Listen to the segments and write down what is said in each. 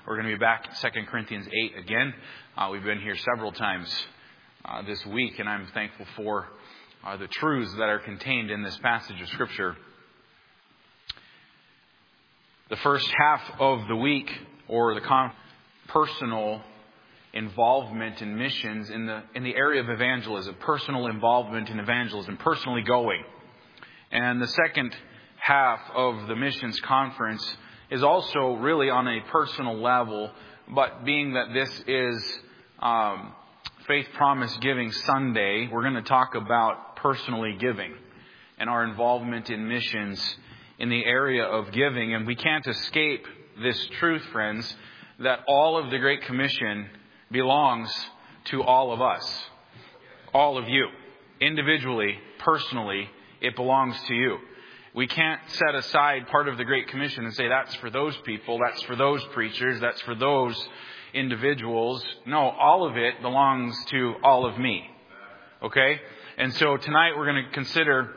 We're going to be back at 2 Corinthians 8 again. We've been here several times this week, and I'm thankful for the truths that are contained in this passage of Scripture. The first half of the week, or the personal involvement in missions in the area of evangelism, personal involvement in evangelism, personally going. And the second half of the missions conference is also really on a personal level, but being that this is Faith Promise Giving Sunday, we're going to talk about personally giving and our involvement in missions in the area of giving. And we can't escape this truth, friends, that all of the Great Commission belongs to all of us, all of you, individually, personally, it belongs to you. We can't set aside part of the Great Commission and say that's for those people, that's for those preachers, that's for those individuals. No, all of it belongs to all of me. Okay? And so tonight we're going to consider,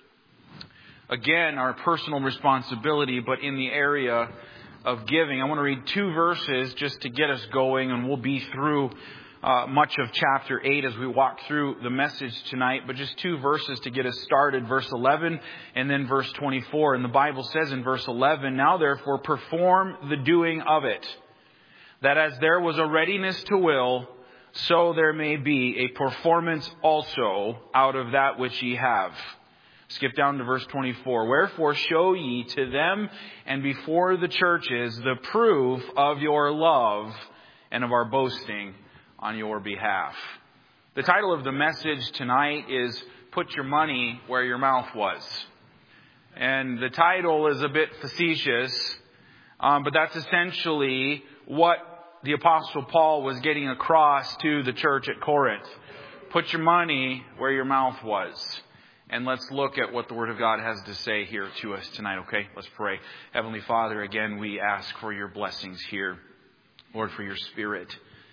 again, our personal responsibility, but in the area of giving. I want to read 2 verses just to get us going, and we'll be through much of chapter 8 as we walk through the message tonight, but just 2 verses to get us started. Verse 11 and then verse 24. And the Bible says in verse 11, "Now therefore perform the doing of it, that as there was a readiness to will, so there may be a performance also out of that which ye have." Skip down to verse 24. "Wherefore show ye to them and before the churches the proof of your love and of our boasting on your behalf." The title of the message tonight is "Put Your Money Where Your Mouth Was." And the title is a bit facetious, but that's essentially what the Apostle Paul was getting across to the church at Corinth. Put your money where your mouth was. And let's look at what the Word of God has to say here to us tonight, okay? Let's pray. Heavenly Father, again, we ask for your blessings here. Lord, for your Spirit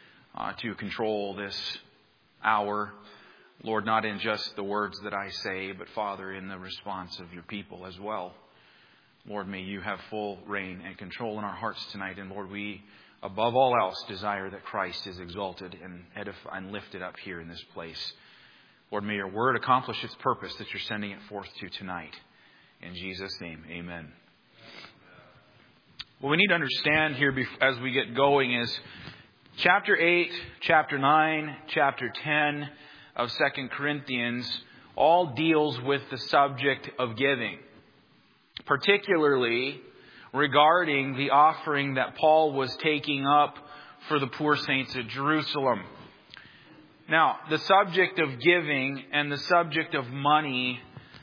to control this hour. Lord, not in just the words that I say, but Father, in the response of your people as well. Lord, may you have full reign and control in our hearts tonight. And Lord, we, above all else, desire that Christ is exalted and lifted up here in this place. Lord, may your word accomplish its purpose that you're sending it forth to tonight. In Jesus' name, amen. What we need to understand here as we get going is Chapter 8, Chapter 9, Chapter 10 of 2 Corinthians all deals with the subject of giving, particularly regarding the offering that Paul was taking up for the poor saints at Jerusalem. Now, the subject of giving and the subject of money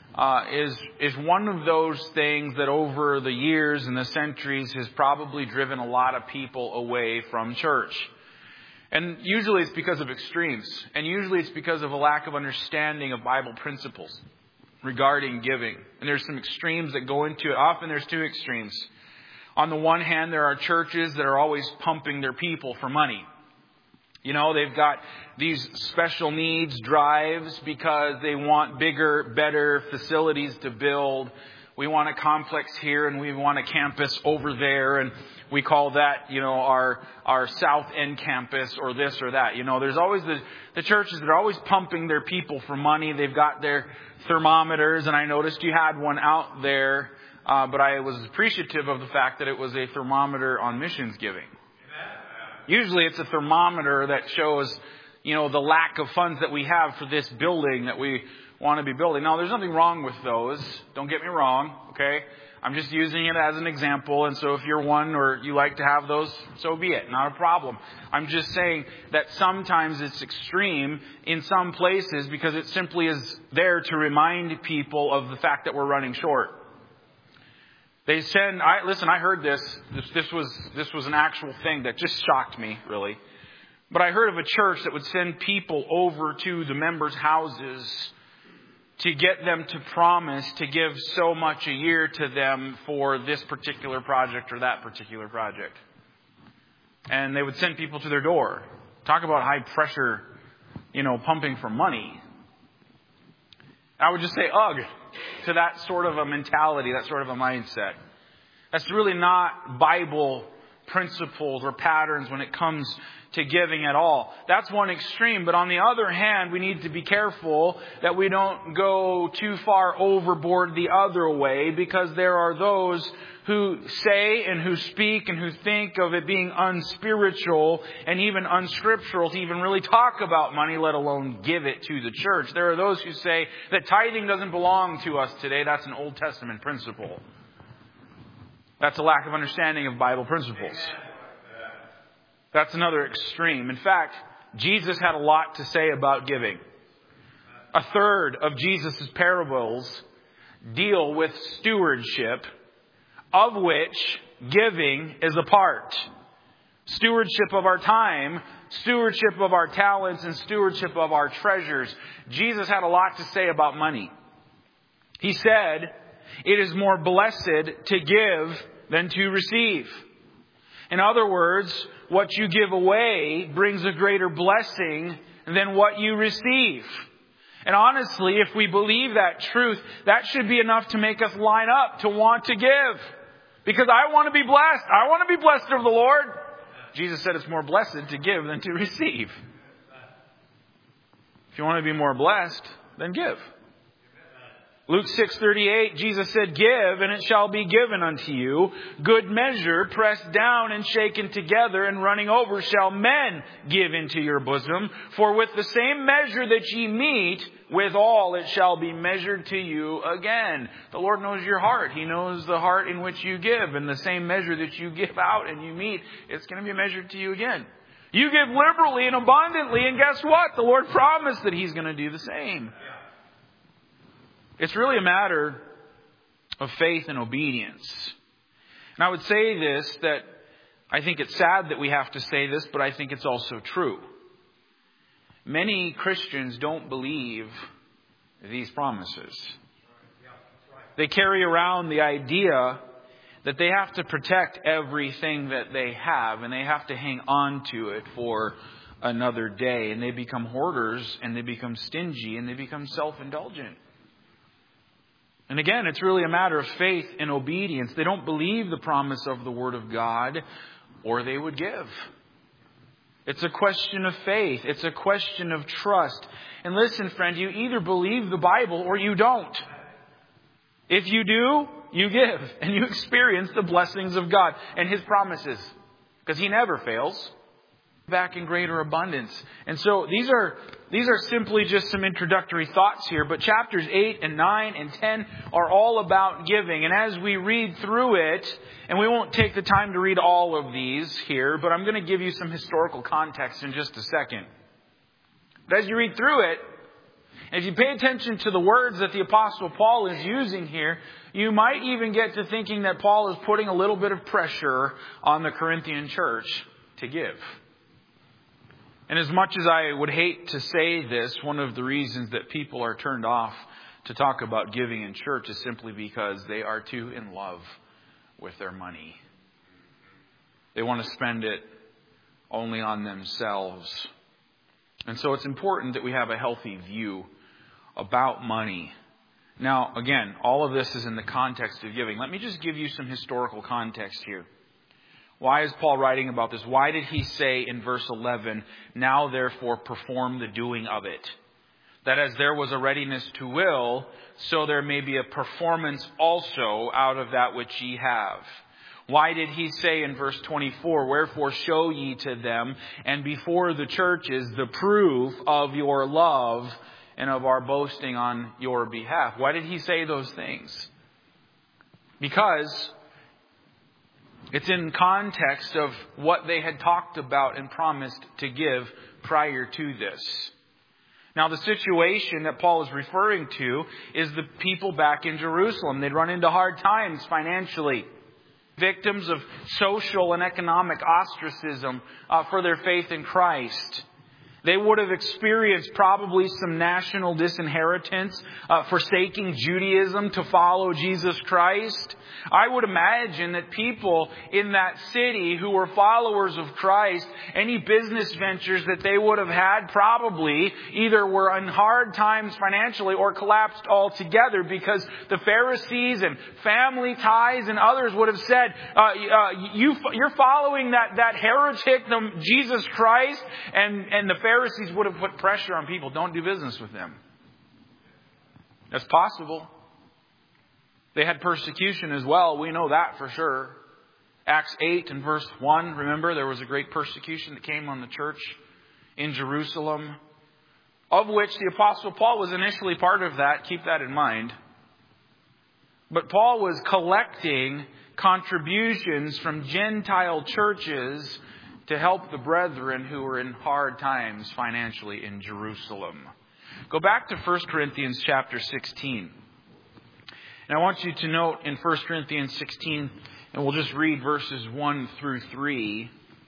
is one of those things that over the years and the centuries has probably driven a lot of people away from church. And usually it's because of extremes. And usually it's because of a lack of understanding of Bible principles regarding giving. And there's some extremes that go into it. Often there's 2 extremes. On the one hand, there are churches that are always pumping their people for money. You know, they've got these special needs drives because they want bigger, better facilities to build. We want a complex here and we want a campus over there. And we call that, our South End campus or this or that. There's always the churches that are always pumping their people for money. They've got their thermometers. And I noticed you had one out there. But I was appreciative of the fact that it was a thermometer on missions giving. Usually it's a thermometer that shows, the lack of funds that we have for this building that we want to be building. Now, there's nothing wrong with those. Don't get me wrong, okay? I'm just using it as an example. And so if you're one or you like to have those, so be it. Not a problem. I'm just saying that sometimes it's extreme in some places because it simply is there to remind people of the fact that we're running short. They send, I heard this was an actual thing that just shocked me, really. But I heard of a church that would send people over to the members' houses to get them to promise to give so much a year to them for this particular project or that particular project. And they would send people to their door. Talk about high pressure, pumping for money. I would just say ugh to that sort of a mentality, that sort of a mindset. That's really not Bible principles or patterns when it comes to giving at all. That's one extreme. But on the other hand, we need to be careful that we don't go too far overboard the other way, because there are those who say and who speak and who think of it being unspiritual and even unscriptural to even really talk about money, let alone give it to the church. There are those who say that tithing doesn't belong to us today. That's an Old Testament principle. That's a lack of understanding of Bible principles. That's another extreme. In fact, Jesus had a lot to say about giving. A third of Jesus' parables deal with stewardship, of which giving is a part. Stewardship of our time, stewardship of our talents, and stewardship of our treasures. Jesus had a lot to say about money. He said, "It is more blessed to give than to receive." In other words, what you give away brings a greater blessing than what you receive. And honestly, if we believe that truth, that should be enough to make us line up to want to give. Because I want to be blessed. I want to be blessed of the Lord. Jesus said it's more blessed to give than to receive. If you want to be more blessed, then give. Luke 6:38, Jesus said, "Give, and it shall be given unto you. Good measure, pressed down and shaken together, and running over, shall men give into your bosom. For with the same measure that ye meet, withal it shall be measured to you again." The Lord knows your heart. He knows the heart in which you give. And the same measure that you give out and you meet, it's going to be measured to you again. You give liberally and abundantly, and guess what? The Lord promised that He's going to do the same. It's really a matter of faith and obedience. And I would say this, that I think it's sad that we have to say this, but I think it's also true. Many Christians don't believe these promises. They carry around the idea that they have to protect everything that they have, and they have to hang on to it for another day. And they become hoarders, and they become stingy, and they become self-indulgent. And again, it's really a matter of faith and obedience. They don't believe the promise of the Word of God, or they would give. It's a question of faith. It's a question of trust. And listen, friend, you either believe the Bible or you don't. If you do, you give, and you experience the blessings of God and His promises, because He never fails. Back in greater abundance. And so these are simply just some introductory thoughts here, but chapters 8 and 9 and 10 are all about giving. And as we read through it, and we won't take the time to read all of these here, but I'm going to give you some historical context in just a second. But as you read through it, if you pay attention to the words that the Apostle Paul is using here, you might even get to thinking that Paul is putting a little bit of pressure on the Corinthian church to give. And as much as I would hate to say this, one of the reasons that people are turned off to talk about giving in church is simply because they are too in love with their money. They want to spend it only on themselves. And so it's important that we have a healthy view about money. Now, again, all of this is in the context of giving. Let me just give you some historical context here. Why is Paul writing about this? Why did he say in verse 11, "Now therefore perform the doing of it"? That as there was a readiness to will, so there may be a performance also out of that which ye have. Why did he say in verse 24, "Wherefore show ye to them and before the churches the proof of your love and of our boasting on your behalf"? Why did he say those things? Because it's in context of what they had talked about and promised to give prior to this. Now, the situation that Paul is referring to is the people back in Jerusalem. They'd run into hard times financially. Victims of social and economic ostracism for their faith in Christ. They would have experienced probably some national disinheritance, forsaking Judaism to follow Jesus Christ. I would imagine that people in that city who were followers of Christ, any business ventures that they would have had probably either were in hard times financially or collapsed altogether, because the Pharisees and family ties and others would have said, you're following that heretic, Jesus Christ, and the Pharisees would have put pressure on people. Don't do business with them. That's possible. They had persecution as well. We know that for sure. Acts 8 and verse 1. Remember, there was a great persecution that came on the church in Jerusalem, of which the Apostle Paul was initially part of that. Keep that in mind. But Paul was collecting contributions from Gentile churches to help the brethren who were in hard times financially in Jerusalem. Go back to 1 Corinthians chapter 16. And I want you to note in 1 Corinthians 16, and we'll just read verses 1 through 3.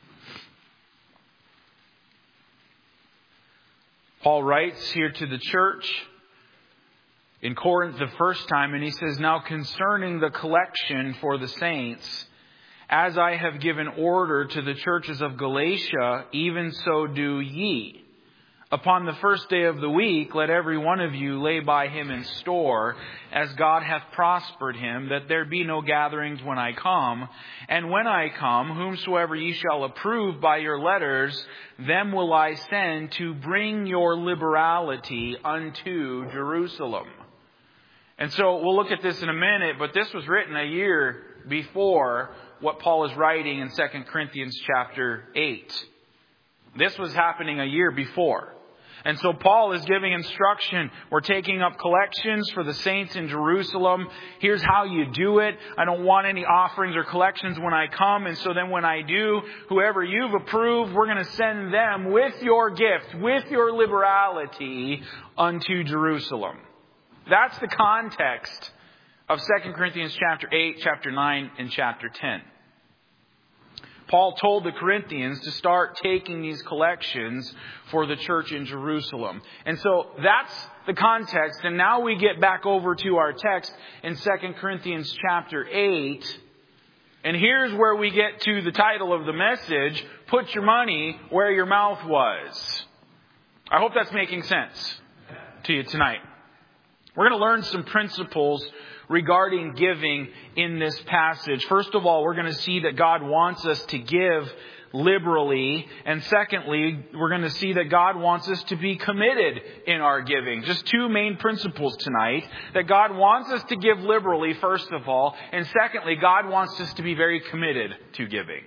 Paul writes here to the church in Corinth the first time, and he says, "Now concerning the collection for the saints, as I have given order to the churches of Galatia, even so do ye. Upon the first day of the week, let every one of you lay by him in store, as God hath prospered him, that there be no gatherings when I come. And when I come, whomsoever ye shall approve by your letters, them will I send to bring your liberality unto Jerusalem." And so we'll look at this in a minute, but this was written a year before what Paul is writing in 2 Corinthians chapter 8. This was happening a year before. And so Paul is giving instruction. We're taking up collections for the saints in Jerusalem. Here's how you do it. I don't want any offerings or collections when I come. And so then when I do, whoever you've approved, we're going to send them with your gift, with your liberality unto Jerusalem. That's the context of 2 Corinthians chapter 8, chapter 9, and chapter 10. Paul told the Corinthians to start taking these collections for the church in Jerusalem. And so that's the context. And now we get back over to our text in 2 Corinthians chapter 8. And here's where we get to the title of the message, "Put Your Money Where Your Mouth Was." I hope that's making sense to you tonight. We're going to learn some principles regarding giving in this passage. First of all, we're going to see that God wants us to give liberally. And secondly, we're going to see that God wants us to be committed in our giving. Just two main principles tonight. That God wants us to give liberally, first of all. And secondly, God wants us to be very committed to giving.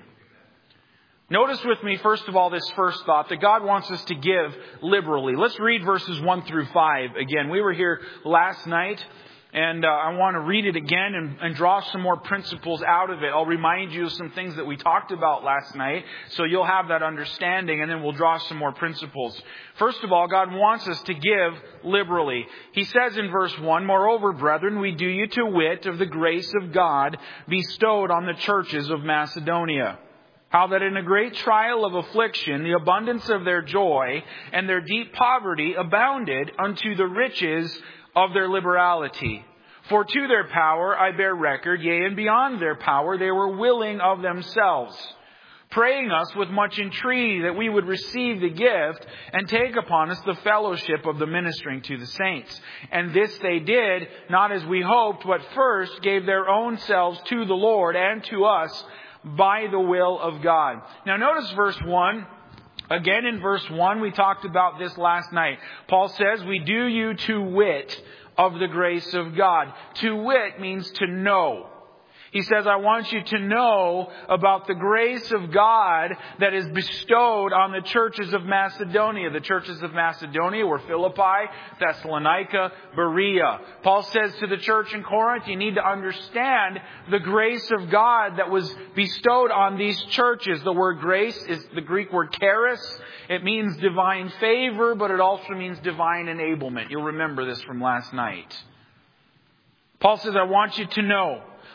Notice with me, first of all, this first thought, that God wants us to give liberally. Let's read verses 1 through 5 again. We were here last night, and I want to read it again and draw some more principles out of it. I'll remind you of some things that we talked about last night, so you'll have that understanding, and then we'll draw some more principles. First of all, God wants us to give liberally. He says in verse 1, "Moreover, brethren, we do you to wit of the grace of God bestowed on the churches of Macedonia. How that in a great trial of affliction, the abundance of their joy and their deep poverty abounded unto the riches of their liberality. For to their power I bear record, yea, and beyond their power they were willing of themselves, praying us with much entreaty that we would receive the gift and take upon us the fellowship of the ministering to the saints. And this they did, not as we hoped, but first gave their own selves to the Lord and to us, by the will of God." Now notice verse 1. Again in verse 1, we talked about this last night. Paul says, "We do you to wit of the grace of God." To wit means to know. He says, "I want you to know about the grace of God that is bestowed on the churches of Macedonia." The churches of Macedonia were Philippi, Thessalonica, Berea. Paul says to the church in Corinth, you need to understand the grace of God that was bestowed on these churches. The word grace is the Greek word charis. It means divine favor, but it also means divine enablement. You'll remember this from last night. Paul says, "I want you to know."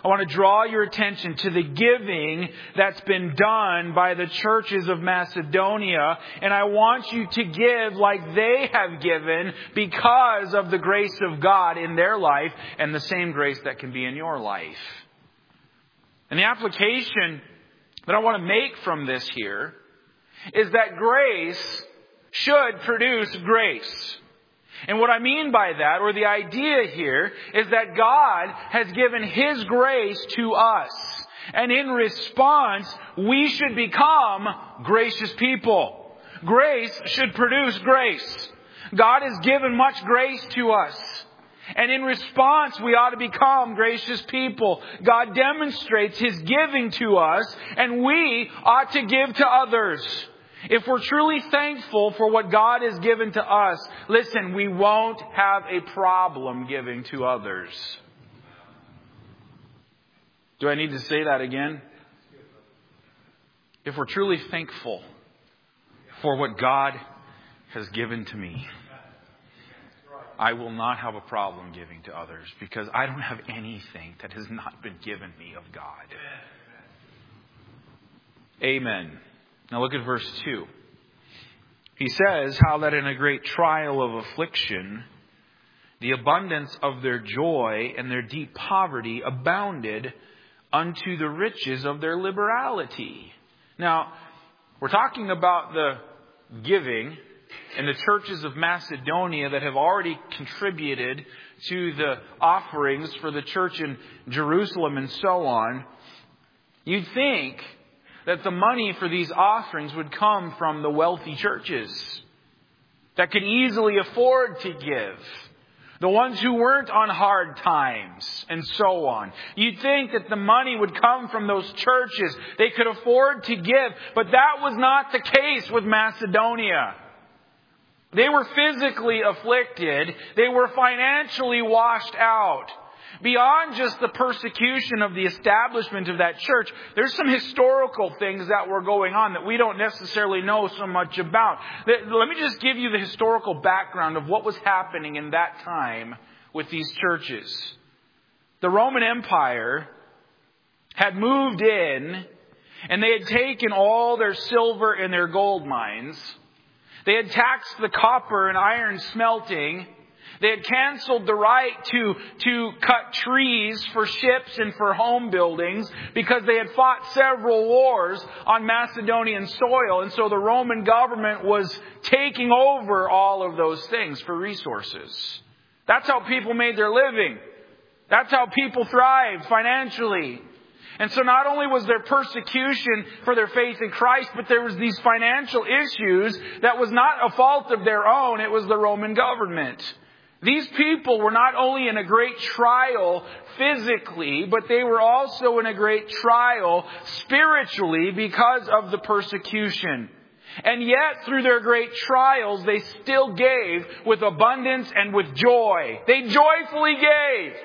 I want to draw your attention to the giving that's been done by the churches of Macedonia. And I want you to give like they have given because of the grace of God in their life and the same grace that can be in your life. And the application that I want to make from this here is that grace should produce grace. And what I mean by that, or the idea here, is that God has given His grace to us. And in response, we should become gracious people. Grace should produce grace. God has given much grace to us. And in response, we ought to become gracious people. God demonstrates His giving to us, and we ought to give to others. If we're truly thankful for what God has given to us, listen, we won't have a problem giving to others. Do I need to say that again? If we're truly thankful for what God has given to me, I will not have a problem giving to others because I don't have anything that has not been given me of God. Amen. Now look at verse 2. He says, how that in a great trial of affliction, the abundance of their joy and their deep poverty abounded unto the riches of their liberality. Now, we're talking about the giving and the churches of Macedonia that have already contributed to the offerings for the church in Jerusalem and so on. You'd think that the money for these offerings would come from the wealthy churches that could easily afford to give. The ones who weren't on hard times and so on. You'd think that the money would come from those churches. They could afford to give. But that was not the case with Macedonia. They were physically afflicted. They were financially washed out. Beyond just the persecution of the establishment of that church, there's some historical things that were going on that we don't necessarily know so much about. Let me just give you the historical background of what was happening in that time with these churches. The Roman Empire had moved in, and they had taken all their silver and their gold mines. They had taxed the copper and iron smelting. They had canceled the right to cut trees for ships and for home buildings because they had fought several wars on Macedonian soil. And so the Roman government was taking over all of those things for resources. That's how people made their living. That's how people thrived financially. And so not only was there persecution for their faith in Christ, but there was these financial issues that was not a fault of their own. It was the Roman government. These people were not only in a great trial physically, but they were also in a great trial spiritually because of the persecution. And yet, through their great trials, they still gave with abundance and with joy. They joyfully gave.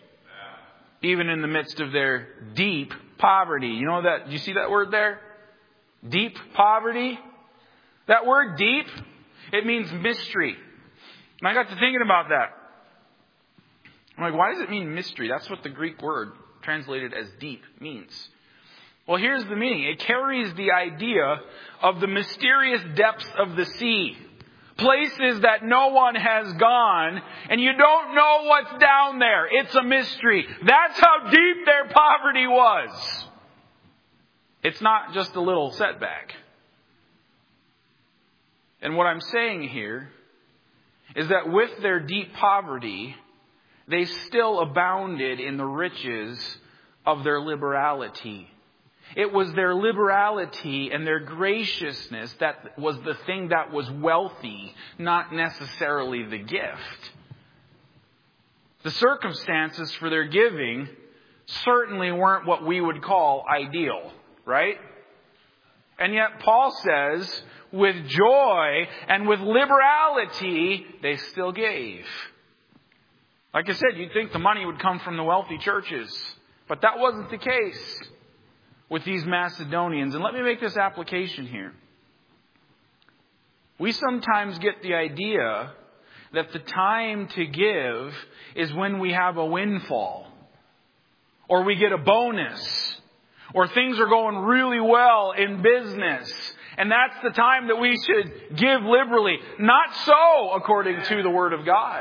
Even in the midst of their deep poverty. You know that? Do you see that word there? Deep poverty. That word deep, it means mystery. And I got to thinking about that. I'm like, why does it mean mystery? That's what the Greek word translated as deep means. Well, here's the meaning. It carries the idea of the mysterious depths of the sea. Places that no one has gone, and you don't know what's down there. It's a mystery. That's how deep their poverty was. It's not just a little setback. And what I'm saying here is that with their deep poverty, they still abounded in the riches of their liberality. It was their liberality and their graciousness that was the thing that was wealthy, not necessarily the gift. The circumstances for their giving certainly weren't what we would call ideal, right? And yet Paul says, with joy and with liberality, they still gave. Like I said, you'd think the money would come from the wealthy churches, but that wasn't the case with these Macedonians. And let me make this application here. We sometimes get the idea that the time to give is when we have a windfall, or we get a bonus, or things are going really well in business. And that's the time that we should give liberally. Not so, according to the Word of God.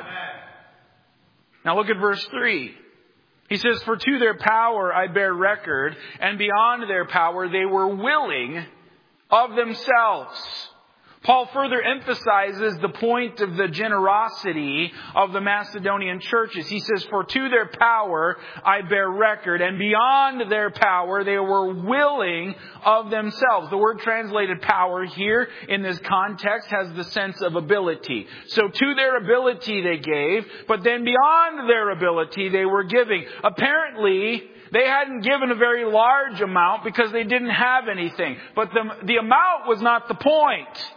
Now look at verse 3. He says, "For to their power I bear record, and beyond their power they were willing of themselves." Paul further emphasizes the point of the generosity of the Macedonian churches. He says, "For to their power I bear record, and beyond their power they were willing of themselves." The word translated power here in this context has the sense of ability. So to their ability they gave, but then beyond their ability they were giving. Apparently, they hadn't given a very large amount because they didn't have anything. But the amount was not the point.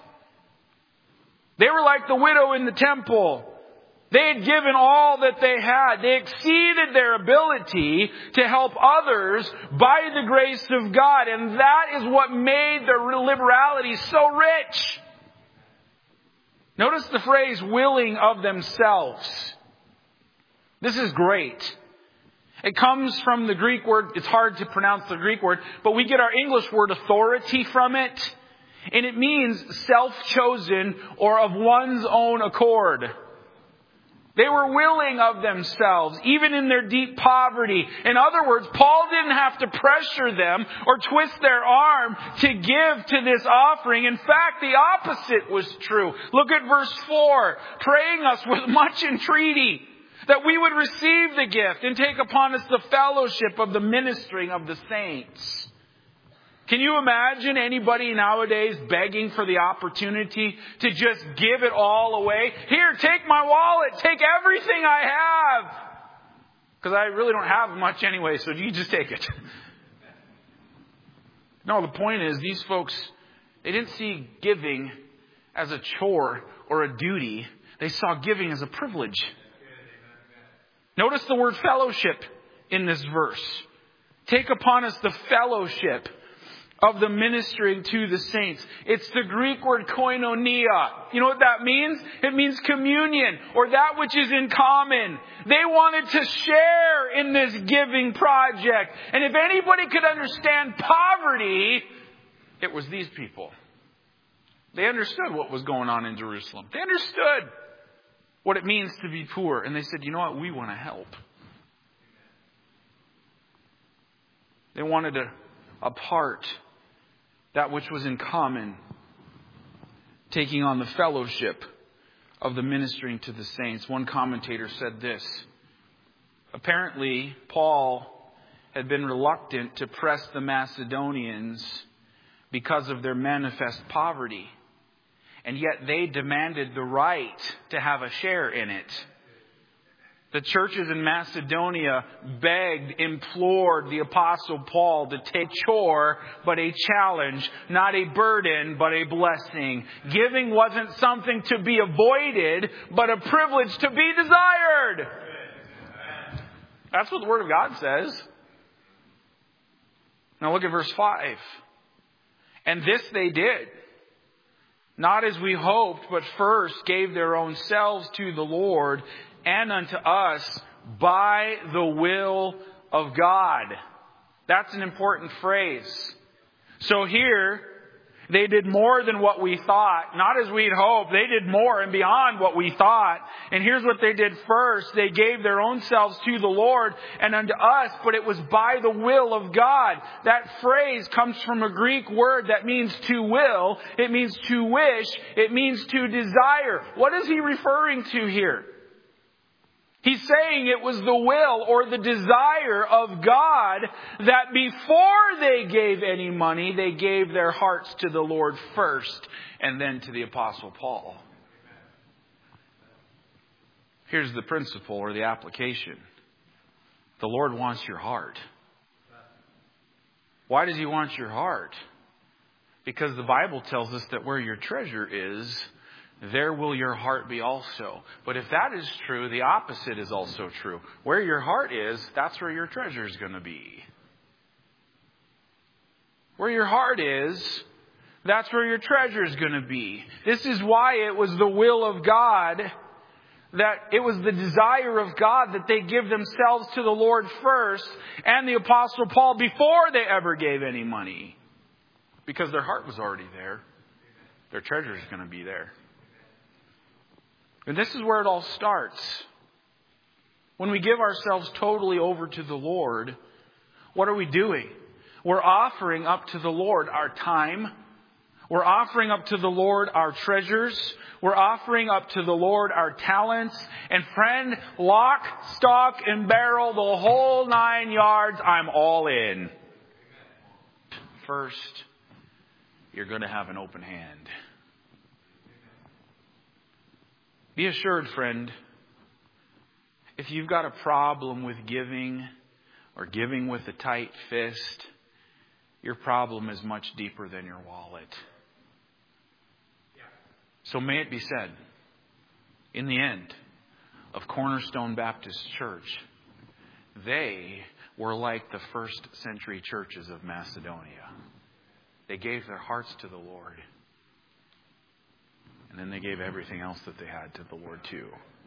They were like the widow in the temple. They had given all that they had. They exceeded their ability to help others by the grace of God. And that is what made their liberality so rich. Notice the phrase, willing of themselves. This is great. It comes from the Greek word, it's hard to pronounce the Greek word, but we get our English word authority from it. And it means self-chosen or of one's own accord. They were willing of themselves, even in their deep poverty. In other words, Paul didn't have to pressure them or twist their arm to give to this offering. In fact, the opposite was true. Look at verse 4. "Praying us with much entreaty that we would receive the gift and take upon us the fellowship of the ministering of the saints." Can you imagine anybody nowadays begging for the opportunity to just give it all away? "Here, take my wallet. Take everything I have. Because I really don't have much anyway, so you just take it." No, the point is, these folks, they didn't see giving as a chore or a duty. They saw giving as a privilege. Notice the word fellowship in this verse. Take upon us the fellowship of the ministering to the saints. It's the Greek word koinonia. You know what that means? It means communion, or that which is in common. They wanted to share in this giving project. And if anybody could understand poverty, it was these people. They understood what was going on in Jerusalem. They understood what it means to be poor. And they said, "You know what? We want to help." They wanted to apart that which was in common, taking on the fellowship of the ministering to the saints. One commentator said this: apparently, Paul had been reluctant to press the Macedonians because of their manifest poverty. And yet they demanded the right to have a share in it. The churches in Macedonia begged, implored the Apostle Paul to take a chore, but a challenge, not a burden, but a blessing. Giving wasn't something to be avoided, but a privilege to be desired. That's what the Word of God says. Now look at verse 5. "And this they did, not as we hoped, but first gave their own selves to the Lord and unto us by the will of God." That's an important phrase. So here, they did more than what we thought. Not as we'd hoped. They did more and beyond what we thought. And here's what they did first. They gave their own selves to the Lord and unto us, but it was by the will of God. That phrase comes from a Greek word that means to will. It means to wish. It means to desire. What is he referring to here? He's saying it was the will or the desire of God that before they gave any money, they gave their hearts to the Lord first and then to the Apostle Paul. Here's the principle or the application. The Lord wants your heart. Why does He want your heart? Because the Bible tells us that where your treasure is, there will your heart be also. But if that is true, the opposite is also true. Where your heart is, that's where your treasure is going to be. Where your heart is, that's where your treasure is going to be. This is why it was the will of God that it was the desire of God that they give themselves to the Lord first, and the Apostle Paul before they ever gave any money. Because their heart was already there. Their treasure is going to be there. And this is where it all starts. When we give ourselves totally over to the Lord, what are we doing? We're offering up to the Lord our time. We're offering up to the Lord our treasures. We're offering up to the Lord our talents. And friend, lock, stock, and barrel, the whole 9 yards, I'm all in. First, you're going to have an open hand. Be assured, friend, if you've got a problem with giving or giving with a tight fist, your problem is much deeper than your wallet. So may it be said, in the end of Cornerstone Baptist Church, they were like the first century churches of Macedonia. They gave their hearts to the Lord. And then they gave everything else that they had to the Lord too.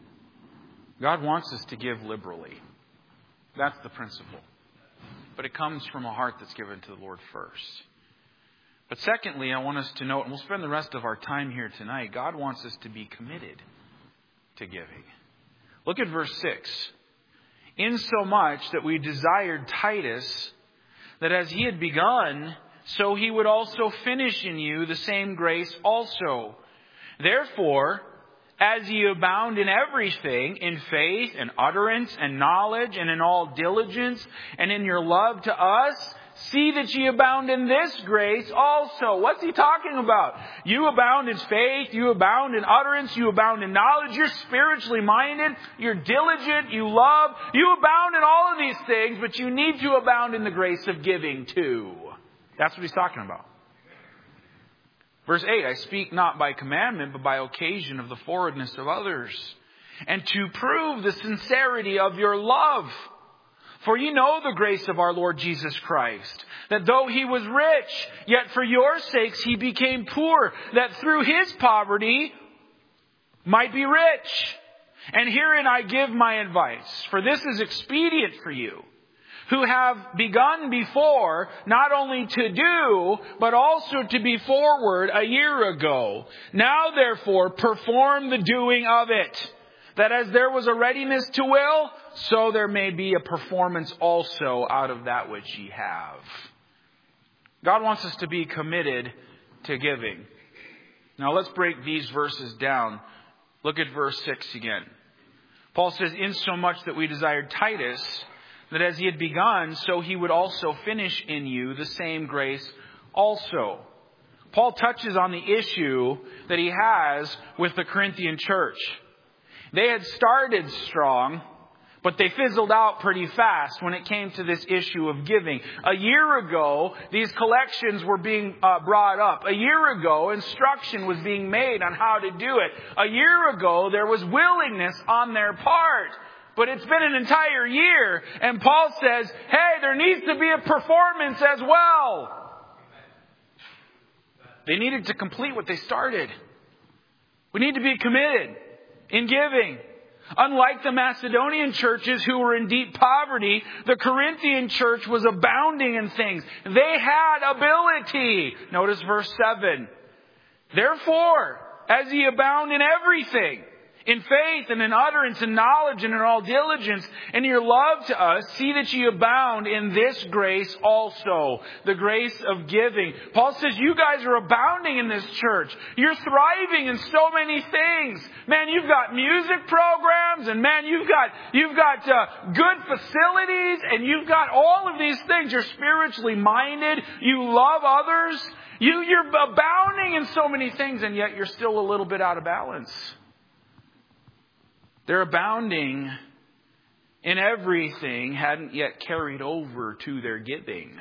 God wants us to give liberally. That's the principle. But it comes from a heart that's given to the Lord first. But secondly, I want us to note, and we'll spend the rest of our time here tonight, God wants us to be committed to giving. Look at verse 6. Insomuch that we desired Titus, that as he had begun, so he would also finish in you the same grace also. Therefore, as ye abound in everything, in faith and utterance and knowledge and in all diligence and in your love to us, see that ye abound in this grace also. What's he talking about? You abound in faith, you abound in utterance, you abound in knowledge, you're spiritually minded, you're diligent, you love, you abound in all of these things, but you need to abound in the grace of giving too. That's what he's talking about. Verse 8, I speak not by commandment, but by occasion of the forwardness of others, and to prove the sincerity of your love. For ye know the grace of our Lord Jesus Christ, that though he was rich, yet for your sakes he became poor, that through his poverty might be rich. And herein I give my advice, for this is expedient for you, who have begun before, not only to do, but also to be forward a year ago. Now therefore perform the doing of it, that as there was a readiness to will, so there may be a performance also out of that which ye have. God wants us to be committed to giving. Now let's break these verses down. Look at verse 6 again. Paul says, insomuch that we desired Titus, that as he had begun, so he would also finish in you the same grace also. Paul touches on the issue that he has with the Corinthian church. They had started strong, but they fizzled out pretty fast when it came to this issue of giving. A year ago, these collections were being brought up. A year ago, instruction was being made on how to do it. A year ago, there was willingness on their part. But it's been an entire year, and Paul says, hey, there needs to be a performance as well. They needed to complete what they started. We need to be committed in giving. Unlike the Macedonian churches who were in deep poverty, the Corinthian church was abounding in things. They had ability. Notice verse 7. Therefore, as ye abound in everything, in faith and in utterance and knowledge and in all diligence and your love to us, see that ye abound in this grace also, the grace of giving. Paul says, you guys are abounding in this church. You're thriving in so many things. Man, you've got music programs, and man, you've got good facilities, and you've got all of these things. You're spiritually minded. You love others. You're abounding in so many things, and yet you're still a little bit out of balance. They're abounding in everything, hadn't yet carried over to their giving.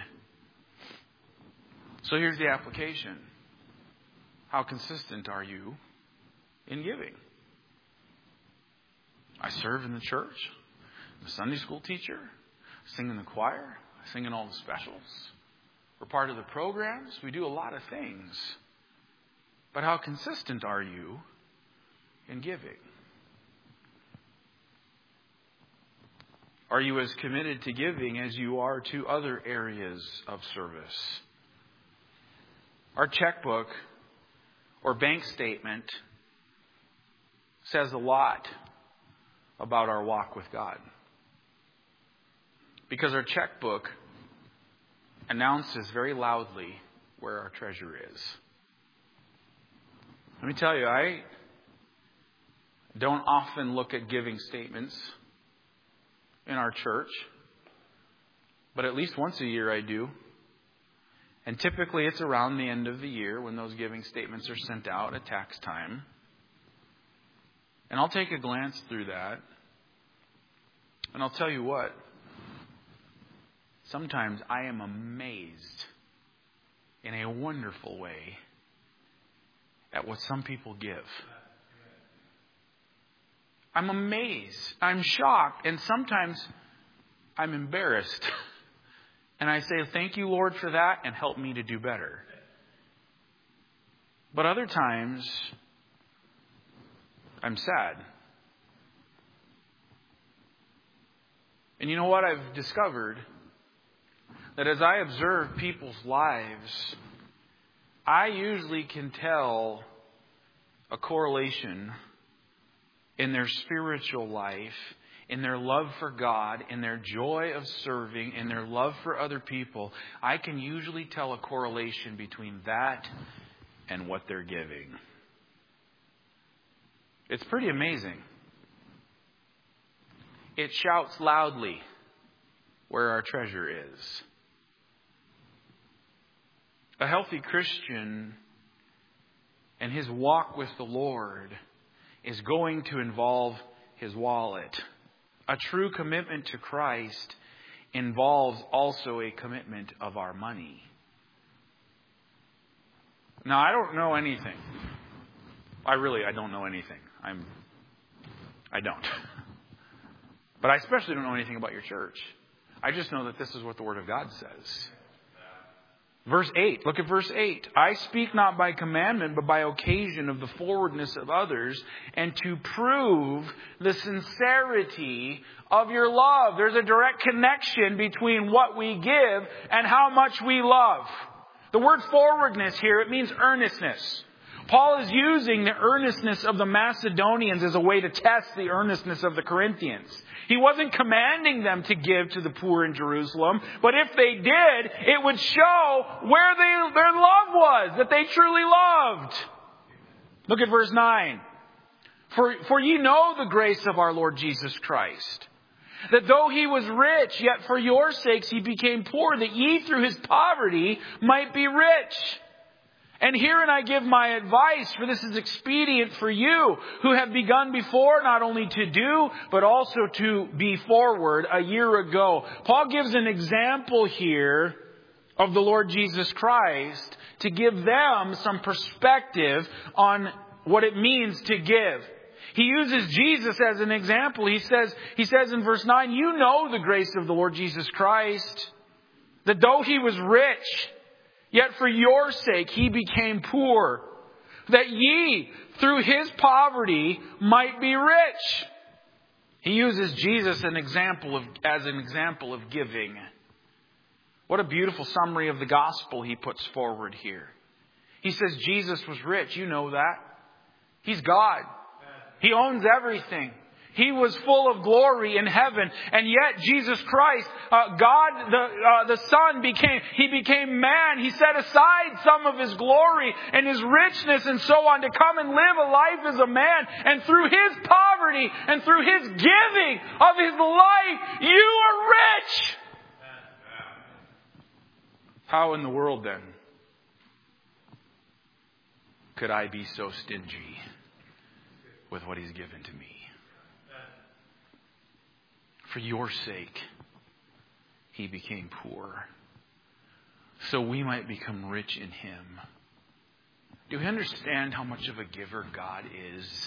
So here's the application. How consistent are you in giving? I serve in the church. I'm a Sunday school teacher. I sing in the choir. I sing in all the specials. We're part of the programs. We do a lot of things. But how consistent are you in giving? Are you as committed to giving as you are to other areas of service? Our checkbook or bank statement says a lot about our walk with God. Because our checkbook announces very loudly where our treasure is. Let me tell you, I don't often look at giving statements in our church, but at least once a year I do. And typically it's around the end of the year when those giving statements are sent out at tax time. And I'll take a glance through that. And I'll tell you what. Sometimes I am amazed in a wonderful way at what some people give. I'm amazed. I'm shocked. And sometimes I'm embarrassed. And I say, thank you, Lord, for that, and help me to do better. But other times, I'm sad. And you know what I've discovered? That as I observe people's lives, I usually can tell a correlation in their spiritual life, in their love for God, in their joy of serving, in their love for other people. I can usually tell a correlation between that and what they're giving. It's pretty amazing. It shouts loudly where our treasure is. A healthy Christian and his walk with the Lord is going to involve his wallet. A true commitment to Christ involves also a commitment of our money. Now, I don't know anything. I don't know anything. I don't. But I especially don't know anything about your church. I just know that this is what the Word of God says. Verse 8. Look at verse 8. I speak not by commandment, but by occasion of the forwardness of others, and to prove the sincerity of your love. There's a direct connection between what we give and how much we love. The word forwardness here, it means earnestness. Paul is using the earnestness of the Macedonians as a way to test the earnestness of the Corinthians. He wasn't commanding them to give to the poor in Jerusalem, but if they did, it would show where their love was, that they truly loved. Look at verse 9. For ye know the grace of our Lord Jesus Christ, that though he was rich, yet for your sakes he became poor, that ye through his poverty might be rich. And herein I give my advice, for this is expedient for you, who have begun before not only to do, but also to be forward a year ago. Paul gives an example here of the Lord Jesus Christ to give them some perspective on what it means to give. He uses Jesus as an example. He says in verse 9, you know the grace of the Lord Jesus Christ, that though he was rich, yet for your sake he became poor, that ye through his poverty might be rich. He uses Jesus as an example of giving. What a beautiful summary of the gospel he puts forward here. He says Jesus was rich. You know that. He's God. He owns everything. He was full of glory in heaven. And yet Jesus Christ, God, the Son, became man. He set aside some of his glory and his richness and so on to come and live a life as a man. And through his poverty and through his giving of his life, you are rich. How in the world then could I be so stingy with what he's given to me? For your sake, he became poor, so we might become rich in him. Do we understand how much of a giver God is?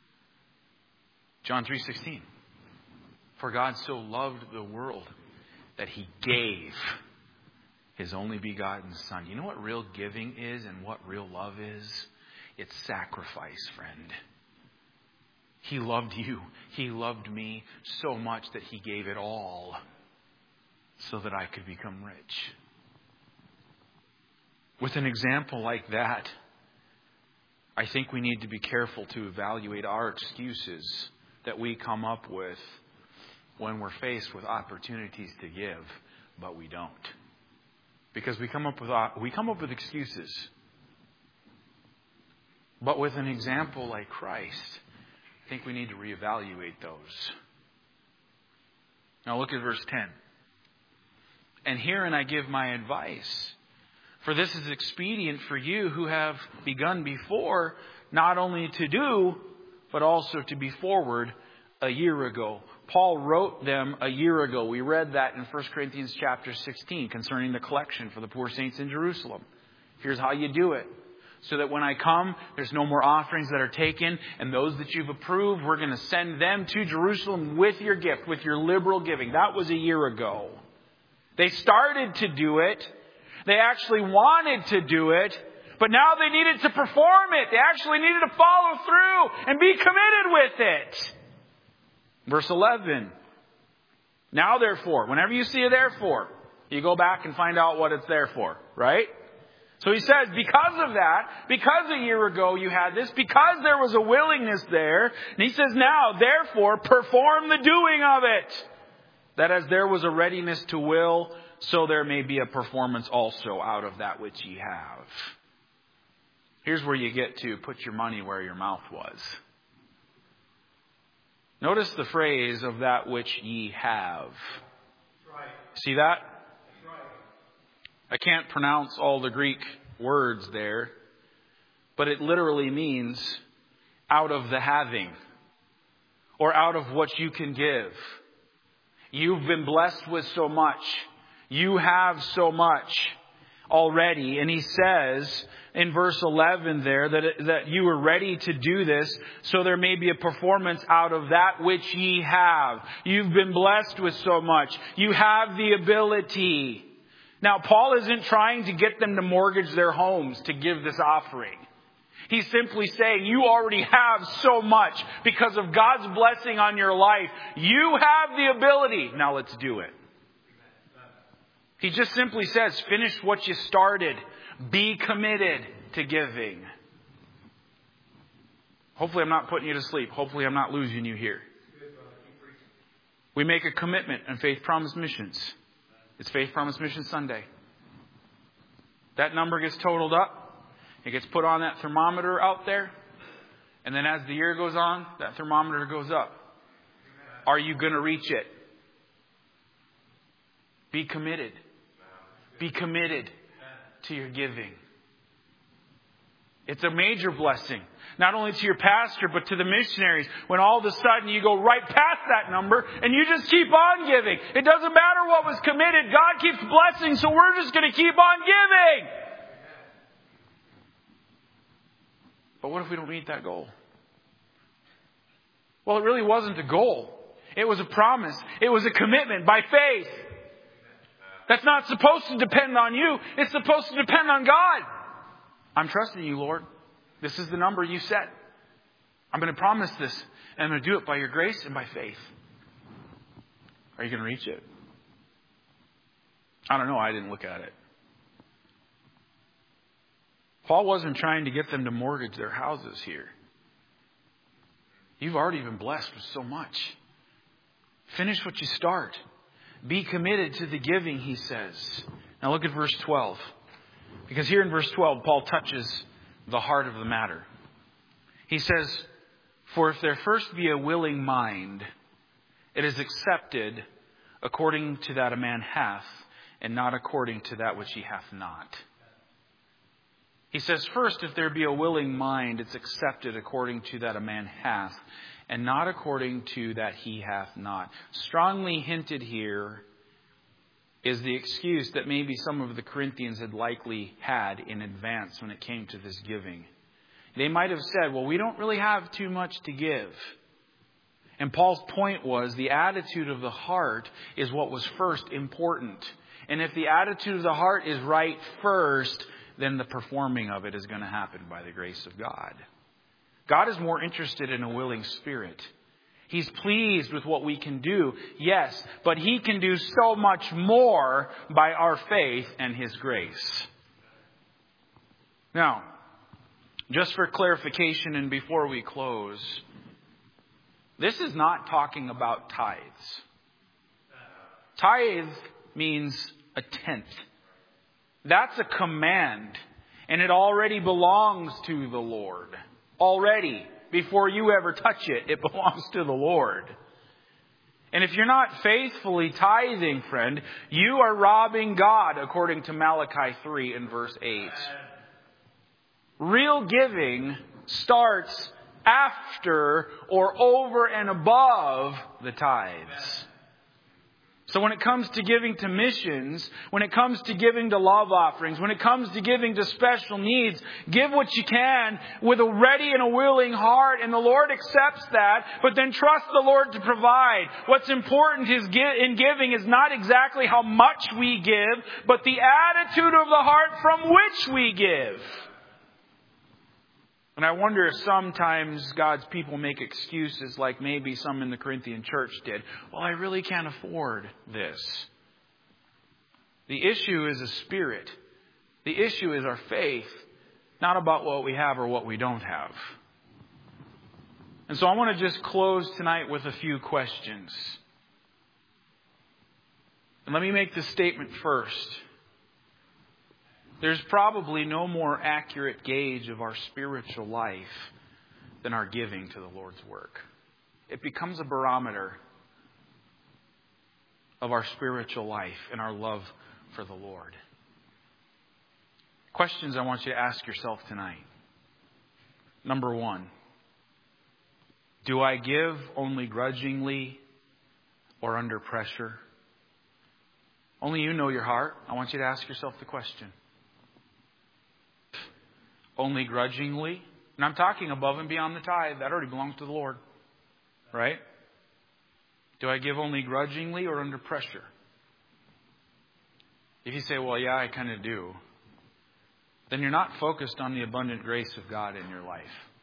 John 3:16. For God so loved the world that he gave his only begotten Son. You know what real giving is and what real love is? It's sacrifice, friend. He loved you. He loved me so much that He gave it all so that I could become rich. With an example like that, I think we need to be careful to evaluate our excuses that we come up with when we're faced with opportunities to give, but we don't. Because we come up with excuses. But with an example like Christ, I think we need to reevaluate those. Now look at verse 10. And herein I give my advice. For this is expedient for you who have begun before, not only to do, but also to be forward a year ago. Paul wrote them a year ago. We read that in 1 Corinthians chapter 16 concerning the collection for the poor saints in Jerusalem. Here's how you do it. So that when I come, there's no more offerings that are taken. And those that you've approved, we're going to send them to Jerusalem with your gift, with your liberal giving. That was a year ago. They started to do it. They actually wanted to do it. But now they needed to perform it. They actually needed to follow through and be committed with it. Verse 11. Now therefore, whenever you see a therefore, you go back and find out what it's there for, right? So he says, because of that, because a year ago you had this, because there was a willingness there, and he says now, therefore, perform the doing of it. That as there was a readiness to will, so there may be a performance also out of that which ye have. Here's where you get to put your money where your mouth was. Notice the phrase of that which ye have. See that? I can't pronounce all the Greek words there, but it literally means out of the having, or out of what you can give. You've been blessed with so much. You have so much already. And he says in verse 11 there that you are ready to do this, so there may be a performance out of that which ye have. You've been blessed with so much. You have the ability. Now, Paul isn't trying to get them to mortgage their homes to give this offering. He's simply saying you already have so much because of God's blessing on your life. You have the ability. Now let's do it. He just simply says, finish what you started. Be committed to giving. Hopefully I'm not putting you to sleep. Hopefully I'm not losing you here. We make a commitment in Faith Promise Missions. It's Faith Promise Mission Sunday. That number gets totaled up. It gets put on that thermometer out there. And then as the year goes on, that thermometer goes up. Are you going to reach it? Be committed. Be committed to your giving. It's a major blessing. Not only to your pastor, but to the missionaries. When all of a sudden you go right past that number and you just keep on giving. It doesn't matter what was committed. God keeps blessing, so we're just going to keep on giving. But what if we don't meet that goal? Well, it really wasn't a goal. It was a promise. It was a commitment by faith. That's not supposed to depend on you. It's supposed to depend on God. I'm trusting you, Lord. This is the number you set. I'm going to promise this. And I'm going to do it by your grace and by faith. Are you going to reach it? I don't know. I didn't look at it. Paul wasn't trying to get them to mortgage their houses here. You've already been blessed with so much. Finish what you start. Be committed to the giving, he says. Now look at verse 12. Because here in verse 12, Paul touches the heart of the matter. He says, for if there first be a willing mind, it is accepted according to that a man hath, and not according to that which he hath not. He says, first, if there be a willing mind, it's accepted according to that a man hath, and not according to that he hath not. Strongly hinted here is the excuse that maybe some of the Corinthians had likely had in advance when it came to this giving. They might have said, well, we don't really have too much to give. And Paul's point was the attitude of the heart is what was first important. And if the attitude of the heart is right first, then the performing of it is going to happen by the grace of God. God is more interested in a willing spirit. He's pleased with what we can do, yes, but He can do so much more by our faith and His grace. Now, just for clarification and before we close, this is not talking about tithes. Tithe means a tenth. That's a command, and it already belongs to the Lord. Already. Before you ever touch it, it belongs to the Lord. And if you're not faithfully tithing, friend, you are robbing God, according to Malachi 3 and verse 8. Real giving starts after or over and above the tithes. So when it comes to giving to missions, when it comes to giving to love offerings, when it comes to giving to special needs, give what you can with a ready and a willing heart, and the Lord accepts that, but then trust the Lord to provide. What's important in giving is not exactly how much we give, but the attitude of the heart from which we give. And I wonder if sometimes God's people make excuses like maybe some in the Corinthian church did. Well, I really can't afford this. The issue is a spirit. The issue is our faith, not about what we have or what we don't have. And so I want to just close tonight with a few questions. And let me make this statement first. There's probably no more accurate gauge of our spiritual life than our giving to the Lord's work. It becomes a barometer of our spiritual life and our love for the Lord. Questions I want you to ask yourself tonight. Number 1, do I give only grudgingly or under pressure? Only you know your heart. I want you to ask yourself the question. Only grudgingly. And I'm talking above and beyond the tithe. That already belongs to the Lord. Right? Do I give only grudgingly or under pressure? If you say, well, yeah, I kind of do, then you're not focused on the abundant grace of God in your life.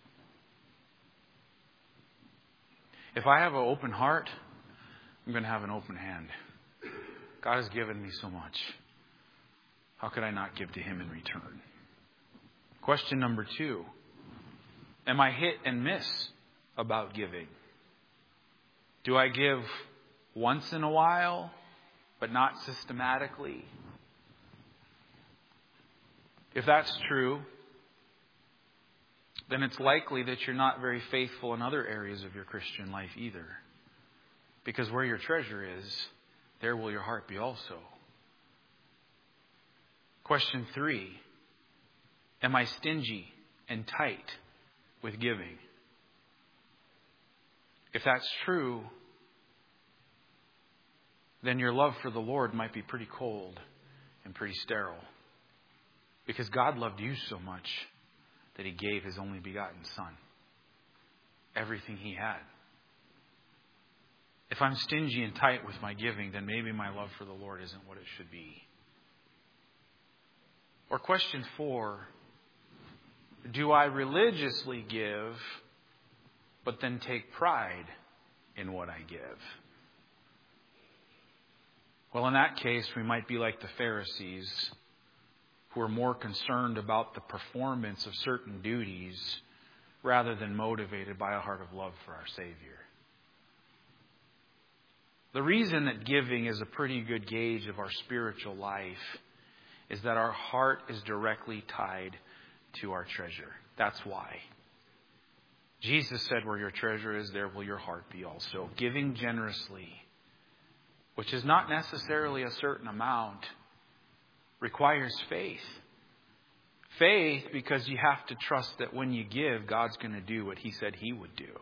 If I have an open heart, I'm going to have an open hand. God has given me so much. How could I not give to Him in return? Question number 2. Am I hit and miss about giving? Do I give once in a while, but not systematically? If that's true, then it's likely that you're not very faithful in other areas of your Christian life either. Because where your treasure is, there will your heart be also. Question 3. Am I stingy and tight with giving? If that's true, then your love for the Lord might be pretty cold and pretty sterile. Because God loved you so much that He gave His only begotten Son. Everything He had. If I'm stingy and tight with my giving, then maybe my love for the Lord isn't what it should be. Or question 4. Do I religiously give, but then take pride in what I give? Well, in that case, we might be like the Pharisees, who are more concerned about the performance of certain duties rather than motivated by a heart of love for our Savior. The reason that giving is a pretty good gauge of our spiritual life is that our heart is directly tied to our treasure. That's why. Jesus said, where your treasure is, there will your heart be also. Giving generously, which is not necessarily a certain amount, requires faith. Faith because you have to trust that when you give, God's going to do what He said He would do.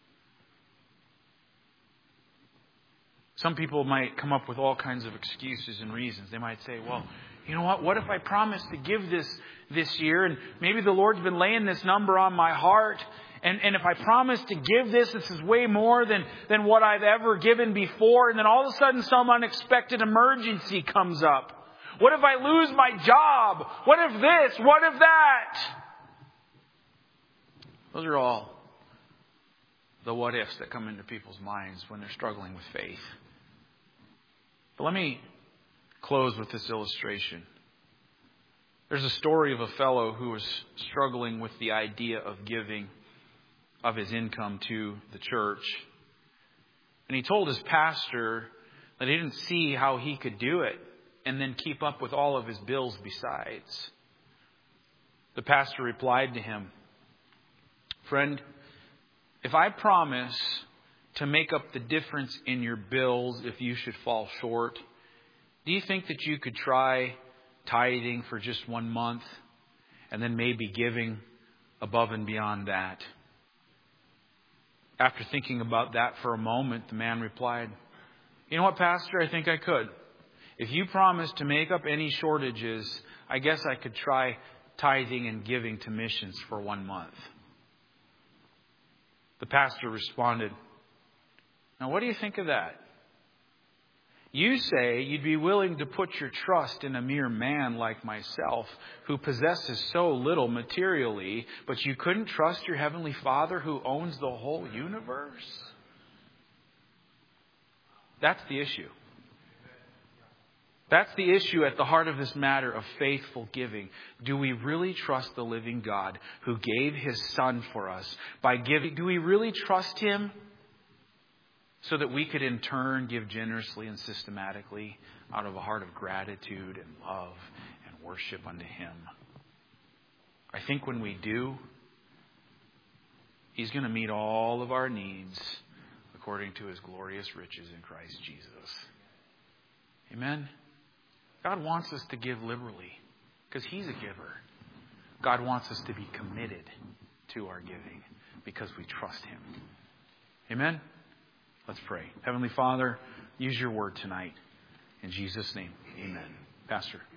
Some people might come up with all kinds of excuses and reasons. They might say, well, you know what if I promise to give this year, and maybe the Lord's been laying this number on my heart, and if I promise to give this is way more than what I've ever given before, and then all of a sudden some unexpected emergency comes up. What if I lose my job? What if this? What if that? Those are all the what ifs that come into people's minds when they're struggling with faith. But let me close with this illustration. There's a story of a fellow who was struggling with the idea of giving of his income to the church. And he told his pastor that he didn't see how he could do it and then keep up with all of his bills besides. The pastor replied to him, "Friend, if I promise to make up the difference in your bills if you should fall short, do you think that you could try tithing for just 1 month and then maybe giving above and beyond that?" After thinking about that for a moment, the man replied, "You know what, Pastor? I think I could. If you promise to make up any shortages, I guess I could try tithing and giving to missions for 1 month." The pastor responded, "Now what do you think of that? You say you'd be willing to put your trust in a mere man like myself who possesses so little materially, but you couldn't trust your Heavenly Father who owns the whole universe?" That's the issue. That's the issue at the heart of this matter of faithful giving. Do we really trust the living God who gave His Son for us by giving? Do we really trust Him so that we could in turn give generously and systematically out of a heart of gratitude and love and worship unto Him? I think when we do, He's going to meet all of our needs according to His glorious riches in Christ Jesus. Amen? God wants us to give liberally because He's a giver. God wants us to be committed to our giving because we trust Him. Amen? Let's pray. Heavenly Father, use your word tonight. In Jesus' name, amen. Pastor.